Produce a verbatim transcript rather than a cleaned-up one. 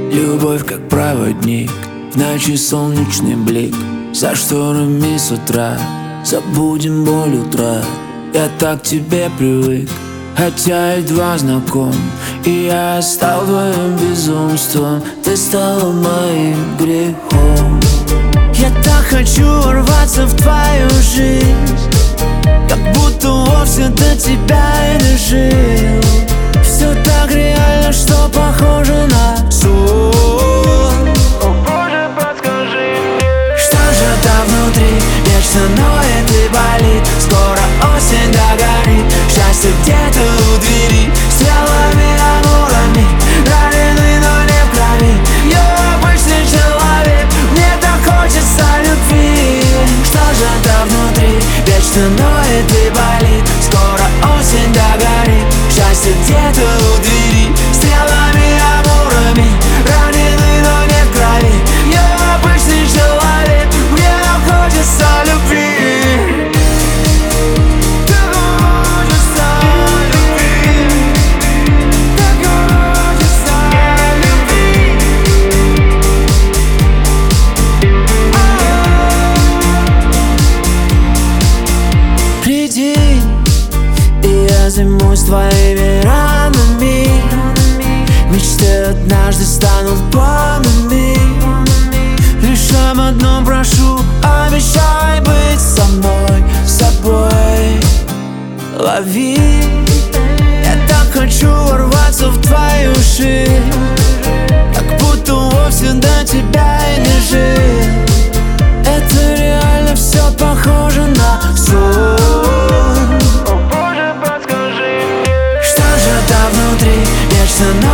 Любовь как проводник, в ночи солнечный блик. За шторами с утра забудем боль утра. Я так к тебе привык, хотя едва знаком. И я стал твоим безумством, ты стала моим грехом. Я так хочу ворваться в твою жизнь, как будто вовсе до тебя и не жил. Все так реально, что похоже на сон. О Боже, подскажи мне, что же там внутри вечно ноет и болит. Скоро осень догорит, счастье где-то у двери. Стрелами, амурами, раненый, но не в крови. Я обычный человек, мне так хочется любви. Что же там внутри вечно ноет и болит. Скоро осень догорит, счастье где-то у двери. Стрелами, амурами, раненый, но не в крови. Я обычный человек, мне так хочется любви. Так хочется любви. Так хочется любви. Приди, и я займусь твоими ранами. Мечты однажды станут планами. Лишь об одном прошу, обещай быть со мной, с собой. Лови, я так хочу ворваться в твою жизнь, как будто вовсе до тебя и не жил. Это реально все похоже на сон. о Боже, подскажи мне, Что же там внутри вечно